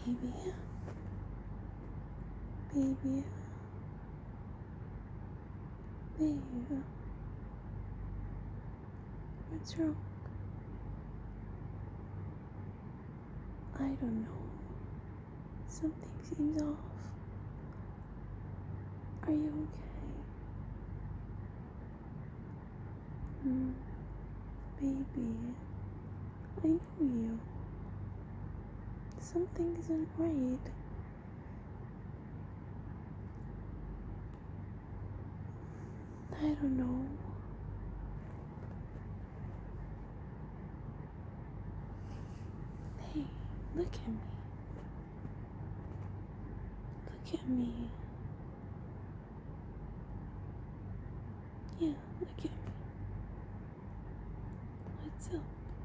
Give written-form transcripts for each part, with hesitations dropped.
baby. Baby. Baby. What's wrong? I don't know. Something seems off. Are you okay? Baby, I know you. Something isn't right. I don't know. Hey, look at me. Look at me. Yeah, look at me. What's up?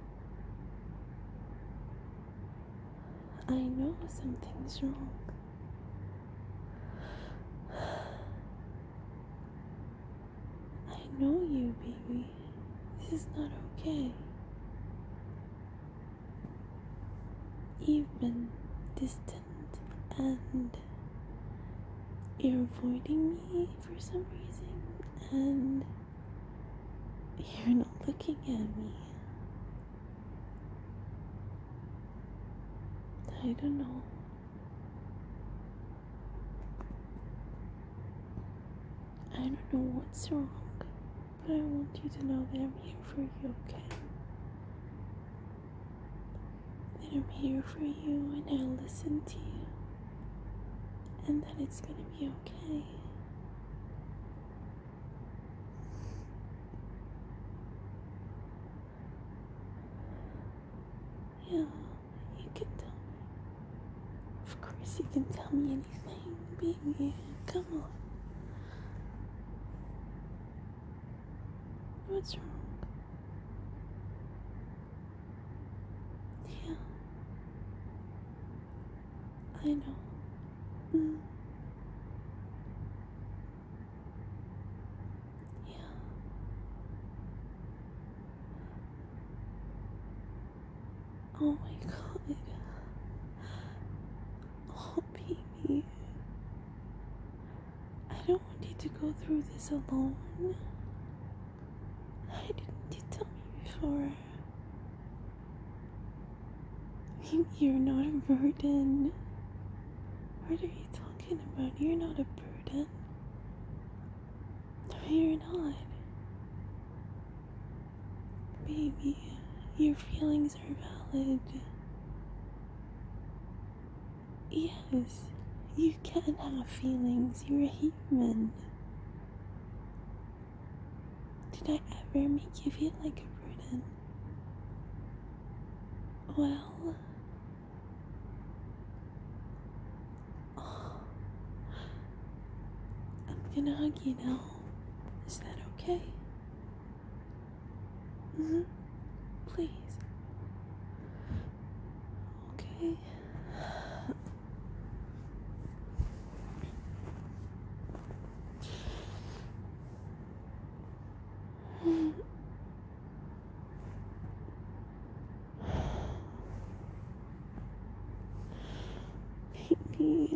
I know something's wrong. I know you, baby. This is not okay. You've been distant and you're avoiding me for some reason, and you're not looking at me. I don't know. I don't know what's wrong, but I want you to know that I'm here for you, okay? That I'm here for you and I'll listen to you, and that it's gonna be okay. Yeah, you can tell me. Of course you can tell me anything, baby. Come on. What's wrong? Yeah, I know. Yeah. Oh my god. Oh, baby. I don't want you to go through this alone. Why didn't you tell me before? You're not a burden. What are you talking about? You're not a burden. No, you're not. Baby, your feelings are valid. Yes, you can have feelings. You're a human. Did I ever make you feel like a burden? Well, I'm gonna hug you now. Is that okay? Please. Okay. Baby.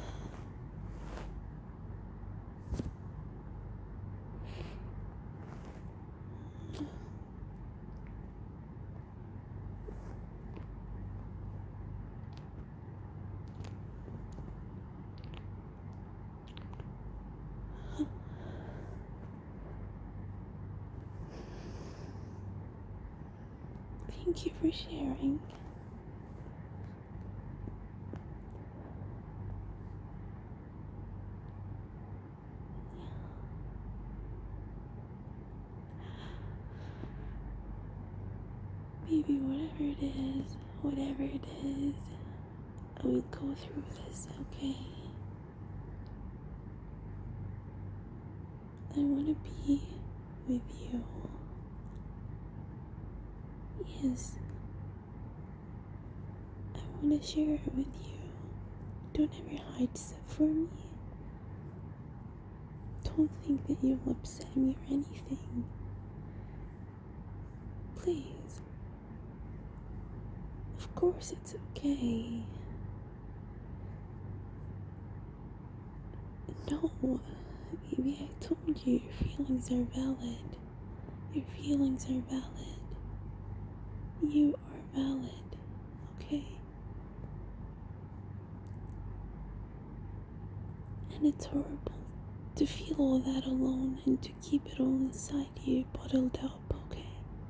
Thank you for sharing. Baby, whatever it is, I will go through this, okay? I want to be with you. Yes, I want to share it with you. Don't ever hide stuff from me. Don't think that you'll upset me or anything. Please. Of course it's okay. No, baby, I told you your feelings are valid. Your feelings are valid. You are valid, okay? And it's horrible to feel all that alone and to keep it all inside you, bottled up, okay?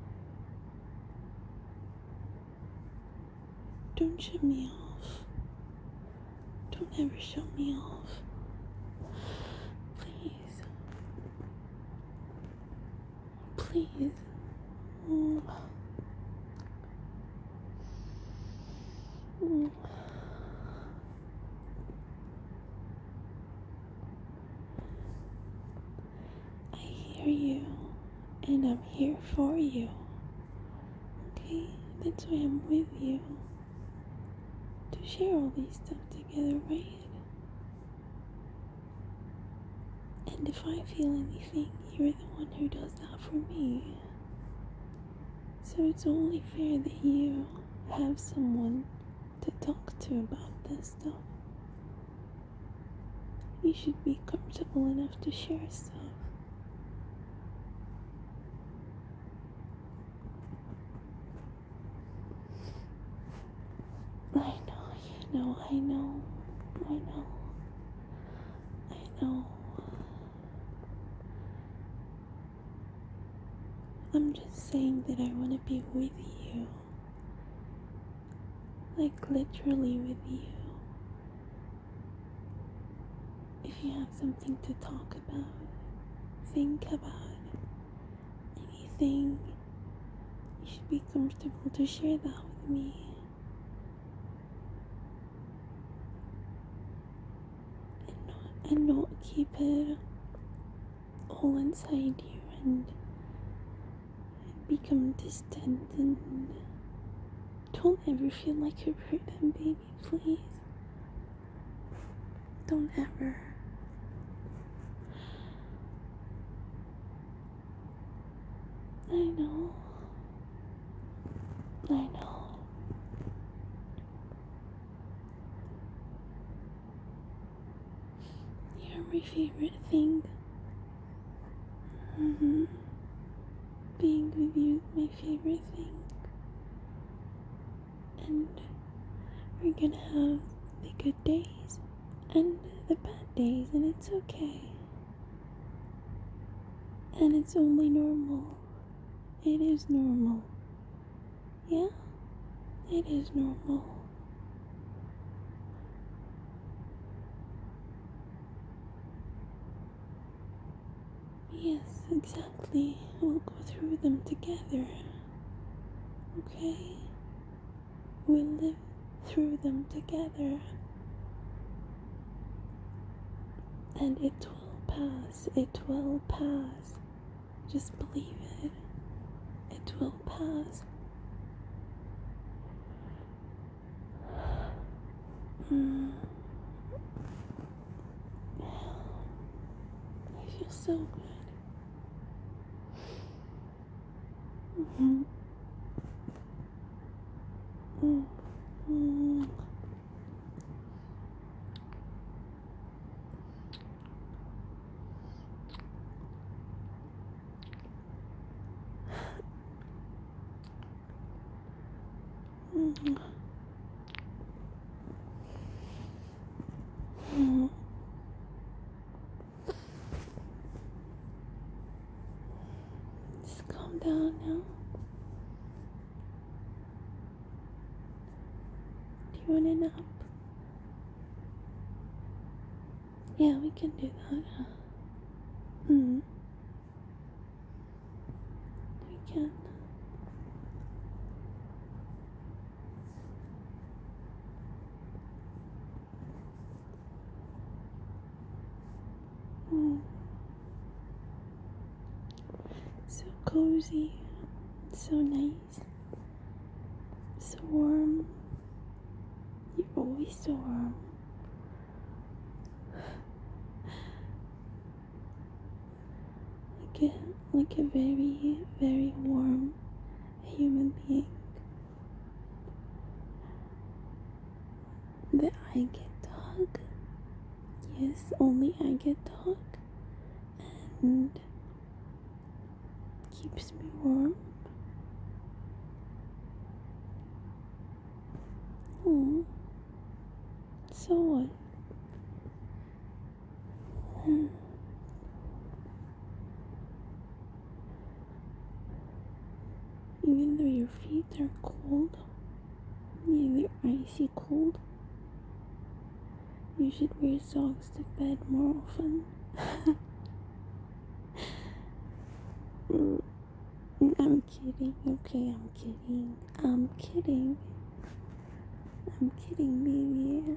Don't shut me off. Don't ever shut me off. Please. Please. Mm. Mm. I hear you, and I'm here for you. Okay? That's why I'm with you. To share all these stuff together, right? And if I feel anything, you're the one who does that for me. So it's only fair that you have someone to talk to about this stuff. You should be comfortable enough to share stuff. I know. I'm just saying that I want to be with you. Like literally with you. If you have something to talk about, think about anything, you should be comfortable to share that with me. And not keep it all inside you and become distant, and don't ever feel like you've hurt them, baby, please. Don't ever. I know. You're my favorite thing. Being with you is my favorite thing. And we're gonna have the good days and the bad days, and it's okay. And it's only normal. It is normal. Yeah? It is normal. Yes, exactly. We'll go through them together. Okay? We'll live through them together. And it will pass. It will pass. Just believe it. It will pass. I feel so good. Just calm down now. Do you want a nap? Yeah, we can do that. We can. So cozy, so nice, so warm. You're always so warm. Like a very, very warm human being that I get to hug. Yes, because only I get to hug and keeps me warm. Oh, so what? Even though your feet are cold, yeah, they're icy cold, you should wear socks to bed more often. I'm kidding, okay, I'm kidding. I'm kidding. I'm kidding, baby.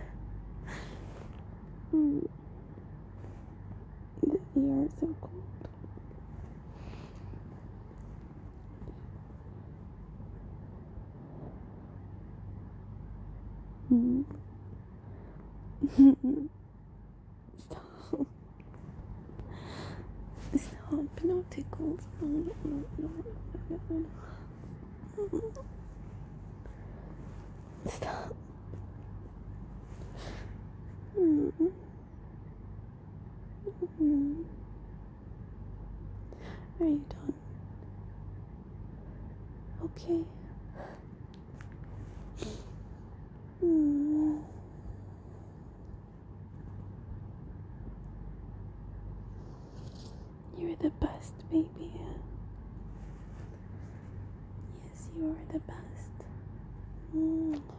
They are so cold. Stop. Stop. No tickles. No. Stop. Are you done? Okay. You're the best, baby. Yes, you are the best.